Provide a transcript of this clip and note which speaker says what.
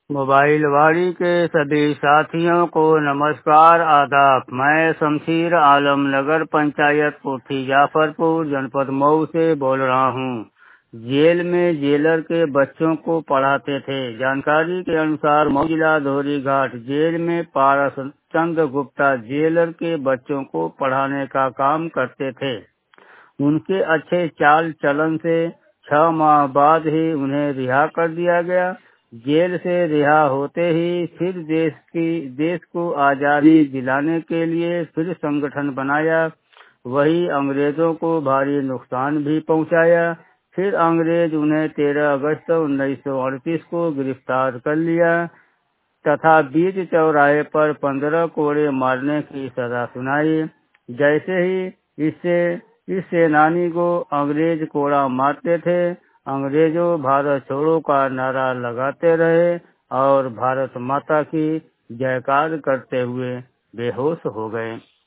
Speaker 1: Mobile वाड़ी के सभी साथियों को नमस्कार आदाब। मैं शमशीर आलम नगर पंचायत कोठी जाफरपुर जनपद मऊ से बोल रहा हूँ। जेल में जेलर के बच्चों को पढ़ाते थे। जानकारी के अनुसार मऊ जिला धोरी घाट जेल में पारस चंद्र गुप्ता जेलर के बच्चों को पढ़ाने का काम करते थे। उनके अच्छे चाल चलन से 6 माह बाद ही उन्हें रिहा कर दिया गया। जेल से रिहा होते ही फिर देश को आजादी दिलाने के लिए फिर संगठन बनाया। वही अंग्रेजों को भारी नुकसान भी पहुंचाया। फिर अंग्रेज उन्हें 13 अगस्त 1938 को गिरफ्तार कर लिया तथा बीच चौराहे पर 15 कोड़े मारने की सजा सुनाई। जैसे ही इस सेनानी को अंग्रेज कोड़ा मारते थे, अंग्रेजों भारत छोड़ो का नारा लगाते रहे और भारत माता की जयकार करते हुए बेहोश हो गए।